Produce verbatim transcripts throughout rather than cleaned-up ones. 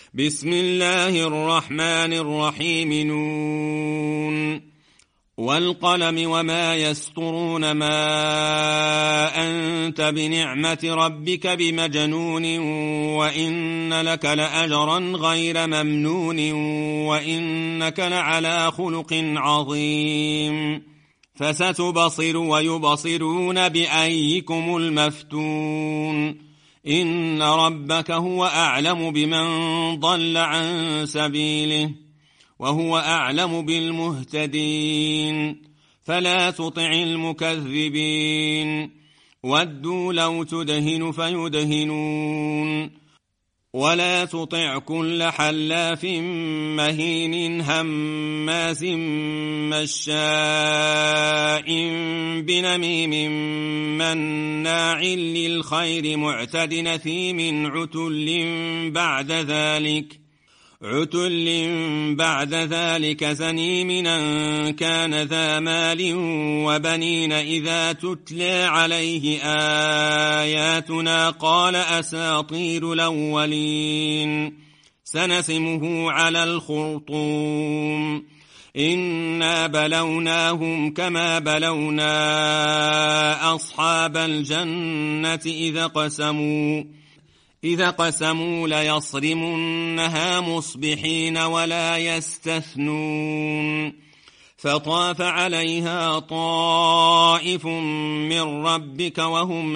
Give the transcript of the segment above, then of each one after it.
بسم الله الرحمن الرحيم. نون والقلم وما يسطرون، ما أنت بنعمة ربك بمجنون، وإن لك لأجرا غير ممنون، وإنك لعلى خلق عظيم. فستبصر ويبصرون بأيكم المفتون. إن ربك هو أعلم بمن ضل عن سبيله وهو أعلم بالمهتدين. فلا تطع المكذبين، ودوا لو تدهن فيدهنون. ولا تطع كل حلاف مهين هماز مشاء بنميم مناع للخير معتد نثيم عتل بعد ذلك عتل بعد ذلك زنيم أن كان ذا مال وبنين. إذا تتلى عليه آياتنا قال أساطير الأولين. سنسمه على الخرطوم. إنا بلوناهم كما بلونا أصحاب الجنة إذا قسموا إذا قسموا ليصرمنها مصبحين ولا يستثنون. فطاف عليها طائف من ربك وهم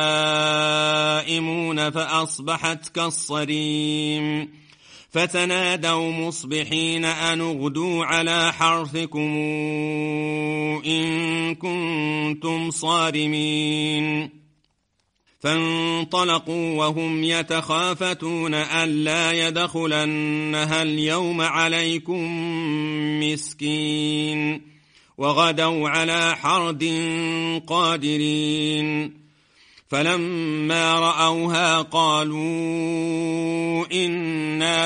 نائمون فأصبحت كالصريم. فتنادوا مصبحين أن اغدوا على حرثكم إن كنتم صارمين. فانطلقوا وهم يتخافتون ألا يدخلنها اليوم عليكم مسكين. وغدوا على حرد قادرين. فلما رأوها قالوا إنا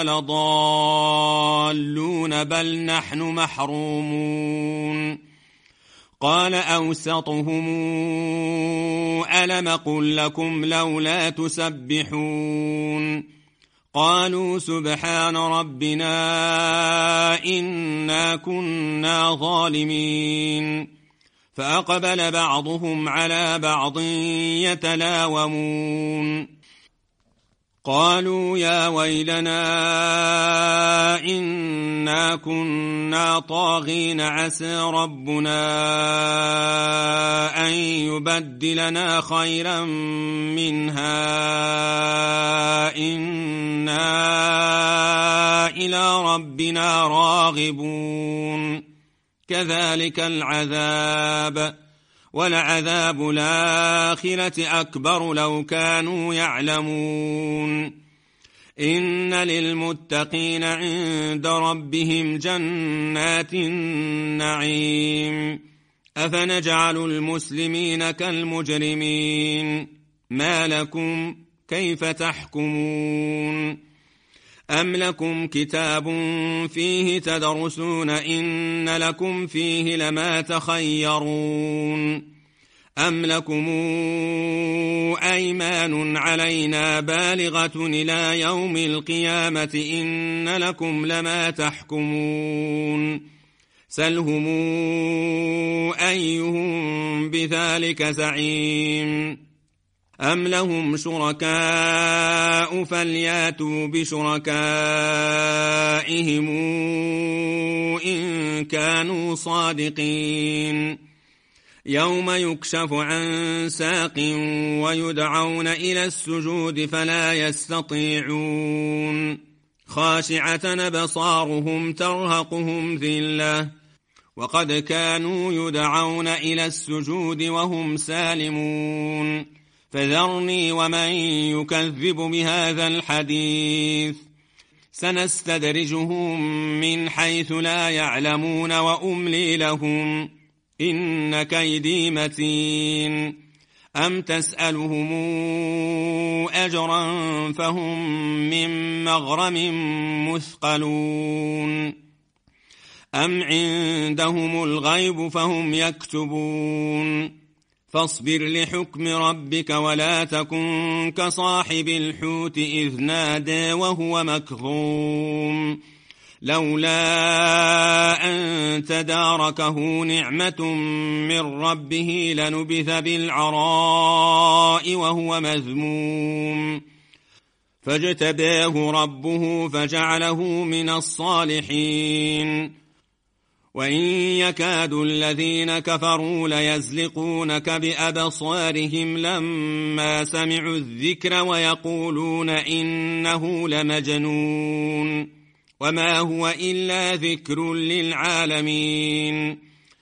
لضالون بل نحن محرومون. قال أوسطهم ألم قل لكم لولا تسبحون. قالوا سبحان ربنا إنا كنا ظالمين. فأقبل بعضهم على بعض يتلاومون. قالوا يا ويلنا إنا كنا طاغين عسى ربنا أن يبدلنا خيرا منها إنا إلى ربنا راغبون. كذلك العذاب ولعذاب الآخرة أكبر لو كانوا يعلمون. إن للمتقين عند ربهم جنات النعيم. أفنجعل المسلمين كالمجرمين. ما لكم كيف تحكمون؟ أم لكم كتاب فيه تدرسون إن لكم فيه لما تخيرون. أم لكم أيمان علينا بالغة إلى يوم القيامة إن لكم لما تحكمون. سلهم أيهم بذلك زعيم. أم لهم شركاء فلياتوا بشركائهم إن كانوا صادقين. يوم يكشف عن ساق ويدعون إلى السجود فلا يستطيعون. خاشعة أبصارهم ترهقهم ذلة وقد كانوا يدعون إلى السجود وهم سالمون. فذرني ومن يكذب بهذا الحديث سنستدرجهم من حيث لا يعلمون وأملي لهم إن كيدي متين. أم تسألهم أجرا فهم من مغرم مثقلون. أم عندهم الغيب فهم يكتبون. فاصبر لحكم ربك ولا تكن كصاحب الحوت إذ نادى وهو مكظوم لولا أن تداركه نعمة من ربه لنبذ بالعراء وهو مذموم فاجتباه ربه فجعله من الصالحين وإن يكاد الذين كفروا ليزلقونك بأبصارهم لما سمعوا الذكر ويقولون إنه لمجنون وما هو إلا ذكر للعالمين